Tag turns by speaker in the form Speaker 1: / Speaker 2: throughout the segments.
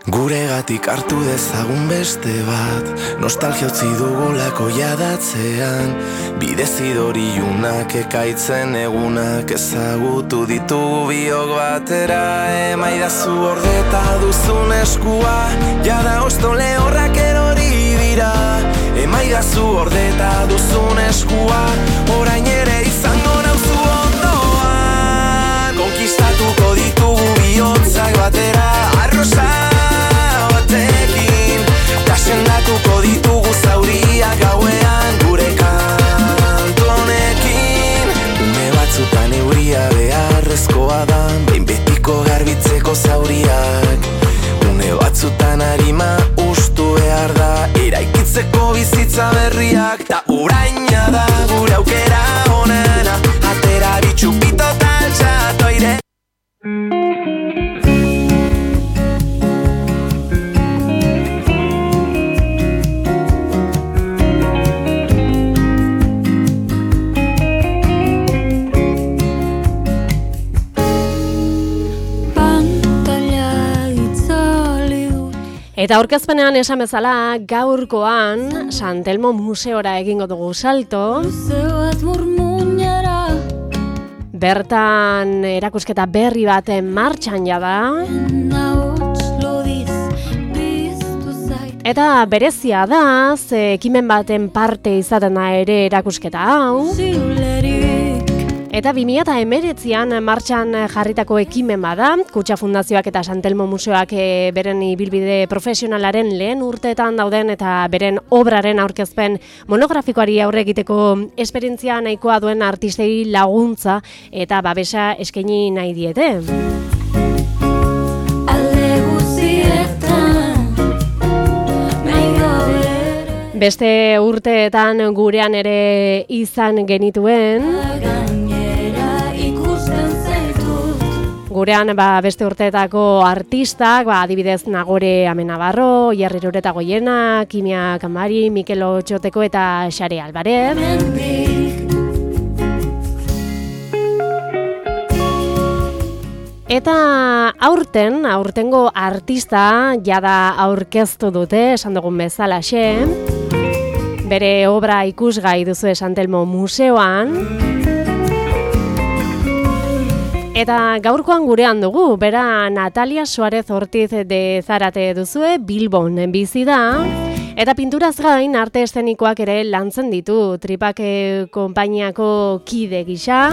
Speaker 1: Guregatik hartu dezagun beste bat, nostalgia utzi dugulako jadatzean. Bidezidori junak ekaitzen egunak ezagutu ditugu biok batera. Emaidazu ordeta duzun eskua, jada osto lehorrak erori dira. Emaidazu ordeta duzun eskua, orain ere izango nauzu ondoan. Konkistatuko ditugu bihotzak batera, arrosa batekin, ta sendatuko ditugu zauriak gauean gure kantonekin. Une batzutan euria beharrezkoa da, behin betiko garbitzeko zauriak. Une batzutan arima ustu behar da, eraikitzeko bizitza berriak. Ta uraina da gure aukera onena, atera bitxupito taltxatu aire.
Speaker 2: Eta aurkezpenean esan bezala, gaurkoan San Telmo museora egingo dugu salto. Bertan erakusketa berri baten martxan jada. Eta berezia da, ze ekimen baten parte izaten da ere erakusketa hau. Eta 2019an martxan jarritako ekimen bada, Kutxa Fundazioak eta San Telmo Museoak beren ibilbide profesionalaren lehen urteetan dauden eta beren obraren aurkezpen monografikoari aurre egiteko esperientzia nahikoa duen artistei laguntza eta babesa eskaini nahi diete. Beste urteetan gurean ere izan genituen. Gurean beste urteetako artistak, adibidez Nagore Amenabarro, Jarri Rureta Goiena, Kimia Kamari, Mikel Otxoteko eta Xare Alvarez. Eta aurtengo artista jada aurkeztu dute, esan dugun bezalaxe. Bere obra ikusgai duzu San Telmo Museoan. Eta gaurkoan gurean dugu, bera Natalia Suárez Ortiz de Zárate duzue, Bilbon bizi da. Eta pinturaz gain arte eszenikoak ere lantzen ditu, Tripak konpainiako kide gisa.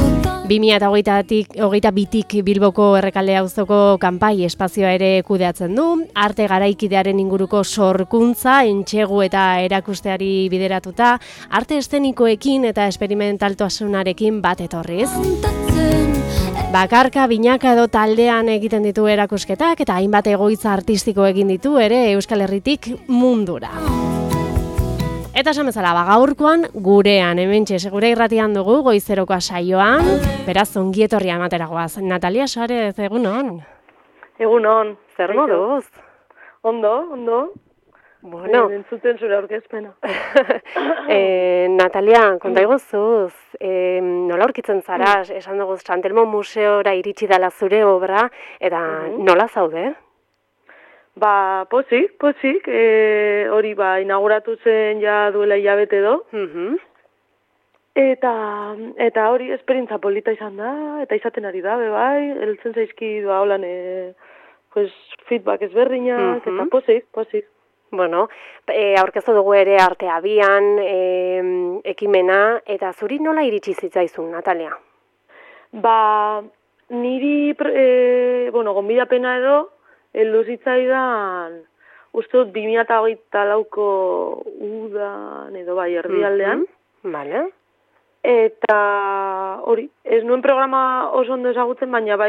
Speaker 2: 2022tik Bilboko Errekalde auzoko kanpai espazioa ere kudeatzen du, arte garaikidearen inguruko sorkuntza, entsegu eta erakusteari bideratuta, arte eszenikoekin eta esperimentaltasunarekin bat etorriz. Bakarka, binaka edo taldean egiten ditu erakusketak eta hainbat egoitza artistiko egin ditu ere Euskal Herritik mundura. Eta esan bezala, gaurkoan gurean, hementxe, gure irratian dugu goizerokoa saioan, beraz ongi etorria ematera goaz. Natalia Suárez, egunon?
Speaker 3: Egunon.
Speaker 2: Zer moduz?
Speaker 3: Ondo.
Speaker 2: Bueno.
Speaker 3: Entzuten zure aurkezpena.
Speaker 2: Natalia, konta iguzuz, nola aurkitzen zara, esan dugu San Telmo Museora iritsi dela zure obra, eta nola zaude?
Speaker 3: Pozik, hori inauguratu zen ja duela hilabete edo. Eta hori esperientza polita izan da, eta izaten ari da, bai, heltzen zaizki holan feedback ezberdinak, eta pozik.
Speaker 2: Bueno, aurkeztu dugu ere arte abian, ekimena, eta zuri nola iritsi zitzaizun, Natalia?
Speaker 3: Niri, gonbidapena edo, heldu zitzaidan, uste dut 2024ko udan edo erdialdean.
Speaker 2: Vale.
Speaker 3: Eta hori, ez nuen programa oso ondo ezagutzen, baina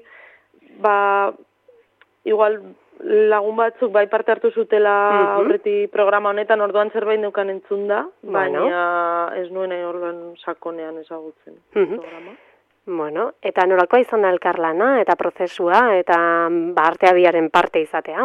Speaker 3: igual lagun batzuk parte hartu zutela aurreti programa honetan, orduan zerbait neukan entzun da, baina ez nuen orduan sakonean ezagutzen programa.
Speaker 2: Bueno, eta nolakoa izan da elkarlana eta prozesua eta arte abiaren parte izatea?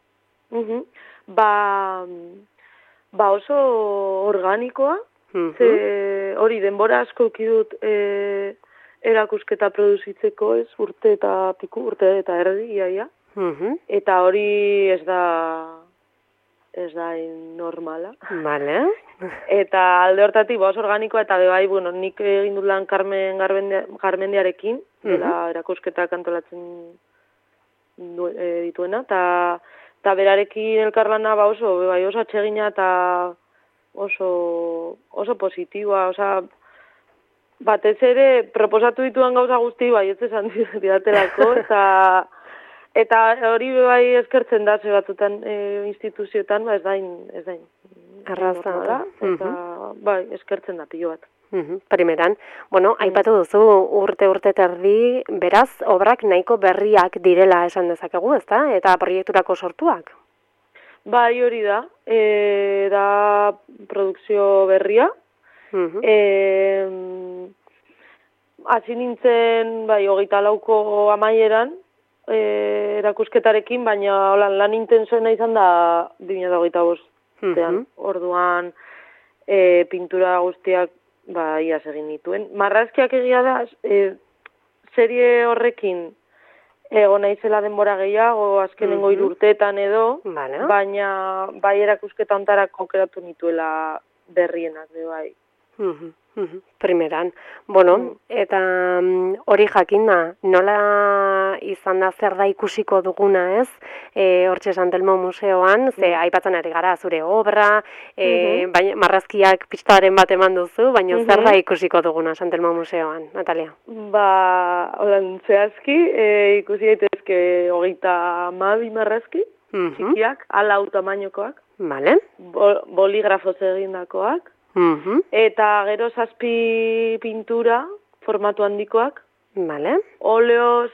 Speaker 3: Oso organikoa, ze hori denbora asko ukidut erakusketa produzitzeko, urte eta erdi, iaia. eta hori ez da normala.
Speaker 2: Vale.
Speaker 3: Eta alde hortatik, oso organikoa, eta bai, bueno, nik egin dut lan Carmen Garmendiarekin, dela erakusketak antolatzen dituena, eta berarekin elkarlana oso atsegina eta oso positiboa, batez ere proposatu dituan gauza guzti ez esan didatelako, eta hori bai eskertzen da, ze batzutan instituzioetan, ez da
Speaker 2: arraza.
Speaker 3: Eta bai, eskertzen da pilo bat.
Speaker 2: Primeran, bueno, aipatu duzu urte terdi, beraz, obrak nahiko berriak direla esan dezakegu, ezta? Eta proiekturako sortuak?
Speaker 3: Bai, hori da. Da produkzio berria. Hasi nintzen, bai, 24ko amaieran, erakusketarekin, baina lan intensoena izan da 2025. Orduan, pintura guztiak iaz egin nituen. Marrazkiak egia da, serie horrekin egon naizela denbora gehiago, azkenengo 3 urteetan edo, baina bai erakusketa hontarako aukeratu nituela berrienak, bai.
Speaker 2: Primeran. Bueno, eta hori jakinda, nola izan da zer da ikusiko duguna, ez? Hortxe San Telmo Museoan, ze aipatzen ari gara zure obra, baina marrazkiak pistaren bat eman duzu, baina zer da ikusiko duguna San Telmo Museoan, Natalia?
Speaker 3: Holan zehazki, ikusi daitezke 32 marrazki, txikiak, ala tamainokoak, boligrafoz egindakoak, eta gero 7 pintura formatu handikoak. Oleoz,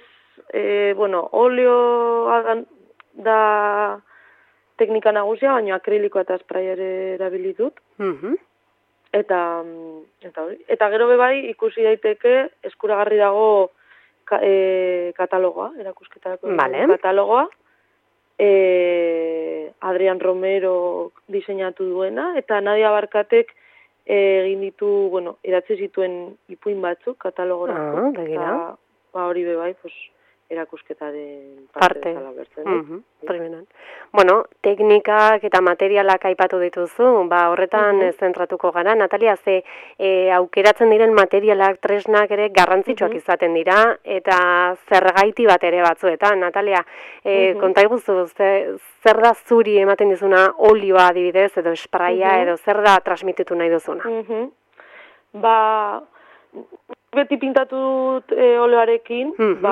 Speaker 3: oleoa da teknika nagusia, baina akrilikoa eta spraia ere erabilitut. Eta gero bai ikusi daiteke eskuragarri dago katalogoa, erakusketarako katalogoa. Adrian Romero diseinatu duena, eta Nadia Barkatek egin ditu, idatzi zituen ipuin batzuk katalogorako, eta hori bai, erakusketaren parte zala bertzen.
Speaker 2: Bueno, teknikak eta materialak aipatu dituzu, horretan zentratuko gara. Natalia, ze aukeratzen diren materialak, tresnak ere garrantzitsuak izaten dira, eta zergaiti bat ere batzuetan. Natalia, konta iguzu, zer da zuri ematen dizuna olioa adibidez, edo spraia, edo zer da transmititu nahi duzuna?
Speaker 3: Beti pintatut oleoarekin,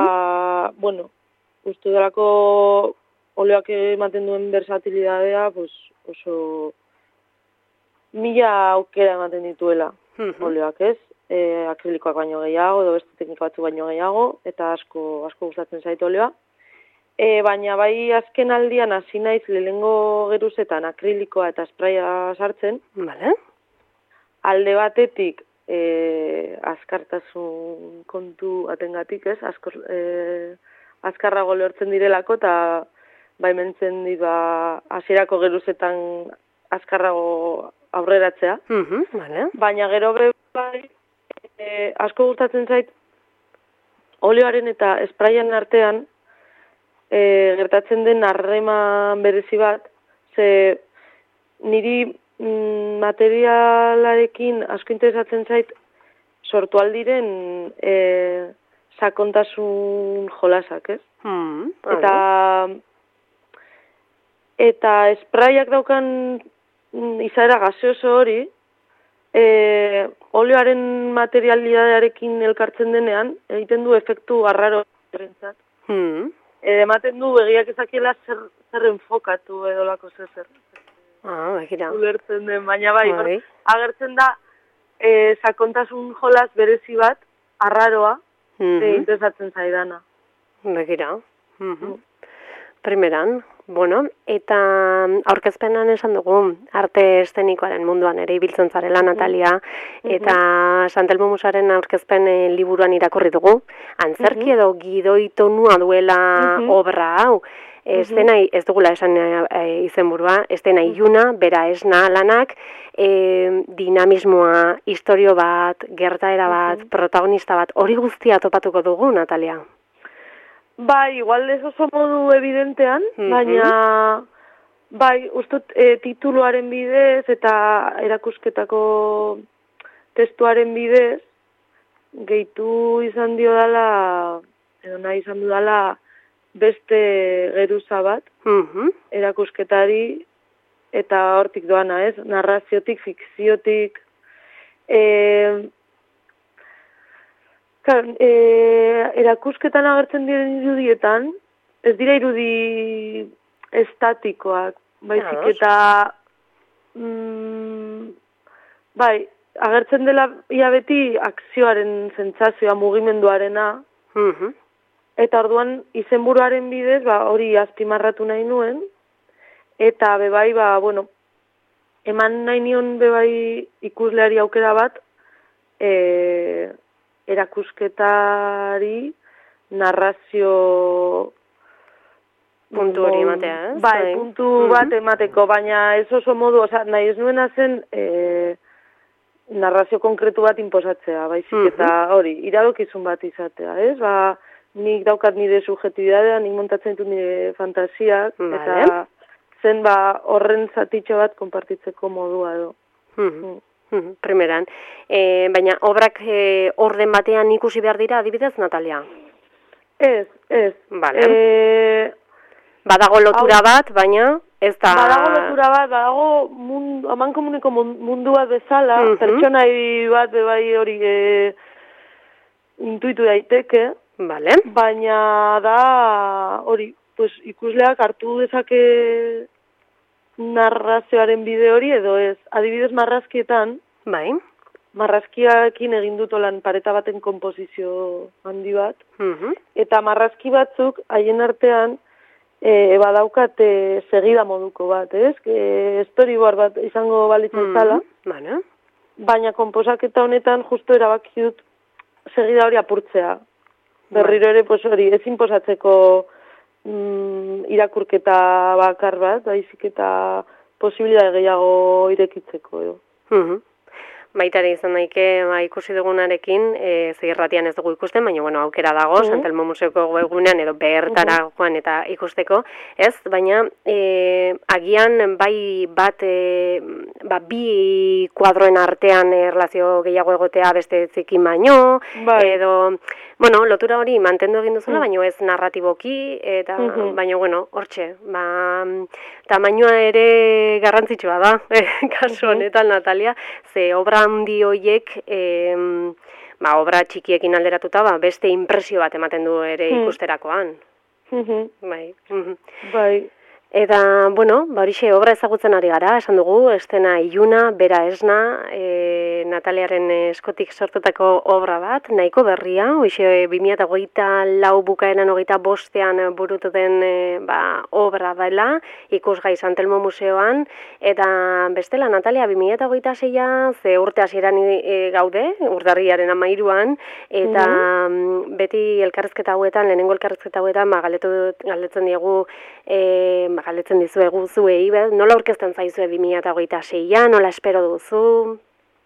Speaker 3: uste delako oleoak ematen duen versatilidadea, oso mila aukera ematen dituela oleoak, ez? Akrilikoak baino gehiago, edo beste teknika batzu baino gehiago, eta asko gustatzen zait oleoa. Baina bai azken aldian hasi naiz lehengo geruzetan akrilikoa eta spraia sartzen. Alde batetik, azkartasun kontu atengatik, ez? Azkarrago lortzen direlako, eta baimentzen dit hasierako geruzetan azkarrago aurreratzea. Baina gero bai, asko gustatzen zait oleoaren eta spraian artean gertatzen den harreman berezi bat, ze niri materialarekin asko interesatzen zait sortu aldiren sakontasun jolasak, ez? Eta spraiak daukan izaera gaseoso hori, oleoaren materialidadearekin elkartzen denean, egiten du efektu arraro errentzat. Ematen du begiak ezakiela zer enfokatu edolako zer. Ulertzen den, baina bai, agertzen da sakontasun jolas berezi bat, arraroa, interesatzen zaidana.
Speaker 2: Primeran, eta aurkezpenan esan dugu, arte eszenikoaren munduan ere ibiltzen zarela, Natalia, eta San Telmo Museoaren aurkezpen liburuan irakurri dugu, antzerki edo gidoi tonua duela obra hau, ez dugula esan izenburua, estena iluna, bera esna lanak, dinamismoa, historio bat, gertaera bat, protagonista bat, hori guztia topatuko dugu, Natalia?
Speaker 3: Bai, igual ez oso modu evidentean, baina bai, ustut tituluaren bidez eta erakusketako testuaren bidez gehitu izan dio dala, edo nahi izan du dala beste geruza bat erakusketari eta hortik doana, ez? Narraziotik, fikziotik, erakusketan agertzen diren irudietan, ez dira irudi estatikoak, baizik eta bai, agertzen dela ia beti akzioaren sentsazioa, mugimenduarena, eta orduan izenburuaren bidez, hori azpimarratu nahi nuen, eta bebai, bueno, eman nahi nion bebai ikusleari aukera bat, erakusketari narrazio
Speaker 2: puntu hori ematea, ez?
Speaker 3: Bai, puntu bat emateko, baina ez oso modu, nahi ez nuena zen narrazio konkretu bat inposatzea, baizik eta hori, iradokizun bat izatea, ez? Nik daukat nire subjetibidadea, nik montatzen ditut nire fantasiak, eta zen horren zatitxo bat konpartitzeko modua edo.
Speaker 2: Primeran. Baina obrak orden batean ikusi behar dira, adibidez, Natalia?
Speaker 3: Ez.
Speaker 2: Vale. Badago lotura bat, baina ez da...
Speaker 3: Badago lotura bat, badago amankomuneko mundu bat bezala, pertsonai bat bebai hori intuitu daiteke, baina da hori, ikusleak hartu dezake narrazioaren bide hori edo ez. Adibidez marrazkietan, marrazkiakin egin dut olan pareta baten konposizio handi bat, eta marrazki batzuk haien artean badaukate segida moduko bat, ez? Storyboard bat izango balitzen zala, baina konposaketa honetan justo erabaki dut segida hori apurtzea. Berriro ere, hori, ez inposatzeko irakurketa bakar bat, baizik eta posibilitate gehiago irekitzeko, edo.
Speaker 2: Baitare izan daike, ikusi dugunarekin, zirratian ez dugu ikusten, baina aukera dago, Santelmo Museoko webgunean edo bertara joan eta ikusteko, ez? Baina agian bai bat, bi kuadroen artean erlazio gehiago egotea beste zikin baino, edo, lotura hori mantendu egin duzula, baina ez narratiboki, eta baina, hortxe, tamainoa ere garrantzitsua da, kasu honetan, Natalia, ze obra handi horiek, obra txikiekin alderatuta, beste impresio bat ematen du ere ikusterakoan. Bai. Eta, horixe obra ezagutzen ari gara, esan dugu, estena iluna, bera esna, Nataliaren eskotik sortutako obra bat, nahiko berria, hoxe 2024 bukaeran 25ean burutu den obra dela, ikusgai Santelmo Museoan, eta bestela Natalia 2026a ze urte hasieran gaude, urtarrilaren 13an, eta beti elkarrizketa hauetan, lehenengo elkarrizketa hauetan, galdetzen diegu, galdetzen dizuegu zuei, nola aurkezten zaizue 2026a, nola espero duzu?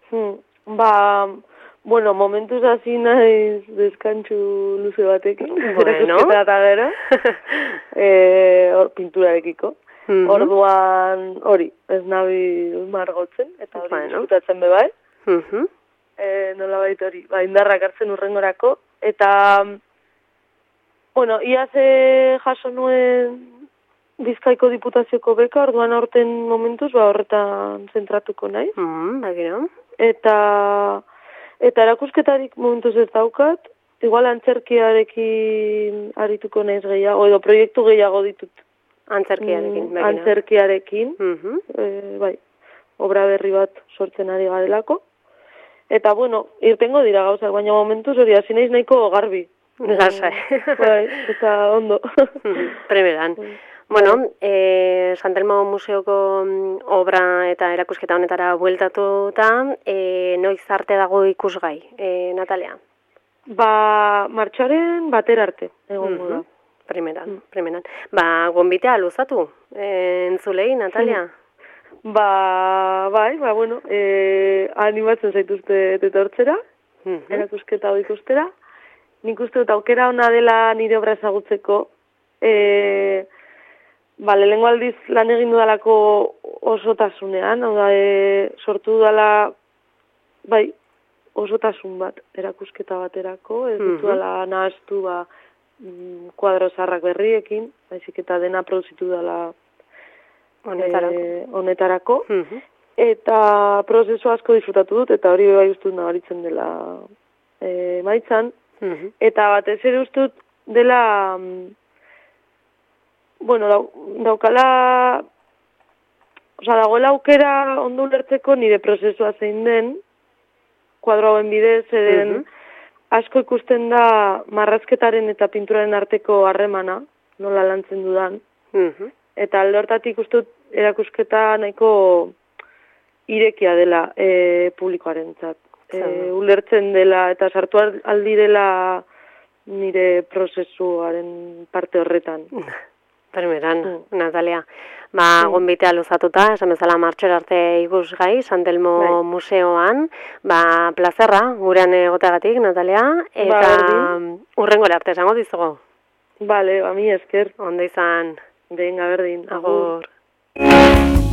Speaker 3: Momentuz hasi naiz deskantxu luze batekin, erakusketa eta gero, pinturarekiko. Orduan hori, ez nabi margotzen, eta hori diskutatzen bebai. Nola baita hori, indarrak hartzen urrengorako, eta, iaz jaso nuen Bizkaiko Diputazioko beka, orduan aurten momentuz, horretan zentratuko nahi. Eta erakusketarik momentuz ez daukat, igual antzerkiarekin arituko naiz gehiago, edo proiektu gehiago ditut. Antzerkiarekin, obra berri bat sortzen ari garelako. Eta, irtengo dira gauzak, baina momentuz hori hasi naiz nahiko garbi.
Speaker 2: Lasai.
Speaker 3: Eta ondo.
Speaker 2: Primeran. Santelmo Museoko obra eta erakusketa honetara bueltatuta, noiz arte dago ikusgai, Natalia?
Speaker 3: Martxoaren batera arte, egongo da.
Speaker 2: Primeran. Gonbitea luzatu, entzulei, Natalia?
Speaker 3: Animatzen zaituzte etortzera, erakusketa hau ikustera, nik uste dut aukera ona dela nire obra ezagutzeko. Lehenengo aldiz lan egin dudalako osotasunean, hau da, sortu dudala, bai, osotasun bat, erakusketa baterako, ez dut dudala nahaztu, kuadro zaharrak berriekin, baizik eta dena produzitu dela honetarako. Eta prozesu asko disfrutatu dut, eta hori bai uste dut nabaritzen dela maitzan. Eta batez ere uste dut dela, daukala, dagoela aukera ondo ulertzeko nire prozesua zein den, kuadro hauen bidez, asko ikusten da marrazketaren eta pinturaren arteko harremana, nola lantzen dudan. Eta alde hortatik uste dut erakusketa nahiko irekia dela publikoarentzat. Ulertzen dela eta sartu aldi dela nire prozesuaren parte horretan.
Speaker 2: Primeran, Natalia. Gonbitea luzatuta, esan bezala martxora arte ikusgai, San Telmo museoan. Plazerra, gurean egoteagatik, Natalia. Eta urrengora arte, esango dizugu.
Speaker 3: Bale, mi esker.
Speaker 2: Ondo izan.
Speaker 3: Venga, berdin.
Speaker 2: Agur.